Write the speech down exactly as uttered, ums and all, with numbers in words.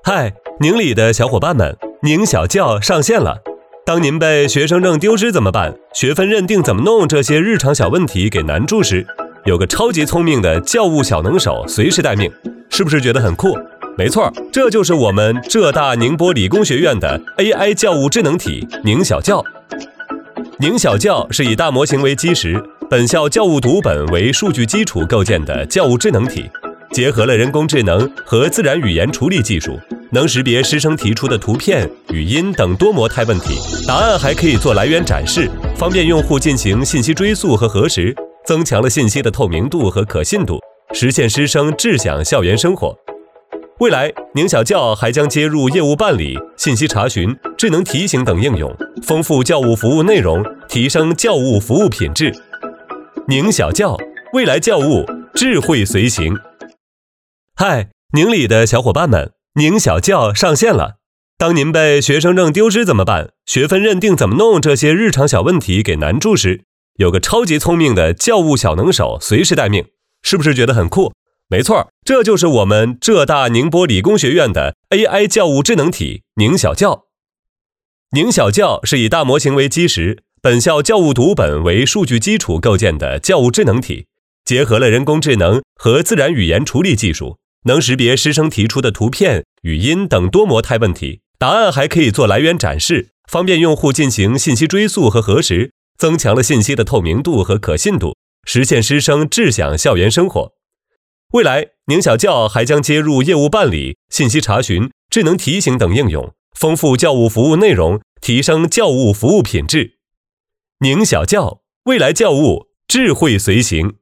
嗨，宁里的小伙伴们，宁小教上线了。当您被学生证丢失怎么办？学分认定怎么弄？这些日常小问题给难住时，有个超级聪明的教务小能手随时待命，是不是觉得很酷？没错，这就是我们浙大宁波理工学院的 A I 教务智能体宁小教。宁小教是以大模型为基石，本校教务读本为数据基础构建的教务智能体，结合了人工智能和自然语言处理技术，能识别师生提出的图片、语音等多模态问题，答案还可以做来源展示，方便用户进行信息追溯和核实，增强了信息的透明度和可信度，实现师生智享校园生活。未来，宁小教还将接入业务办理、信息查询、智能提醒等应用，丰富教务服务内容，提升教务服务品质。宁小教，未来教务智慧随行。嗨，宁里的小伙伴们，宁小教上线了。当您被学生证丢失怎么办？学分认定怎么弄？这些日常小问题给难住时，有个超级聪明的教务小能手随时待命，是不是觉得很酷？没错，这就是我们浙大宁波理工学院的 A I 教务智能体宁小教。宁小教是以大模型为基石，本校教务读本为数据基础构建的教务智能体，结合了人工智能和自然语言处理技术，能识别师生提出的图片、语音等多模态问题，答案还可以做来源展示，方便用户进行信息追溯和核实，增强了信息的透明度和可信度，实现师生智享校园生活。未来，宁小教还将接入业务办理、信息查询、智能提醒等应用，丰富教务服务内容，提升教务服务品质。宁小教，未来教务智慧随行。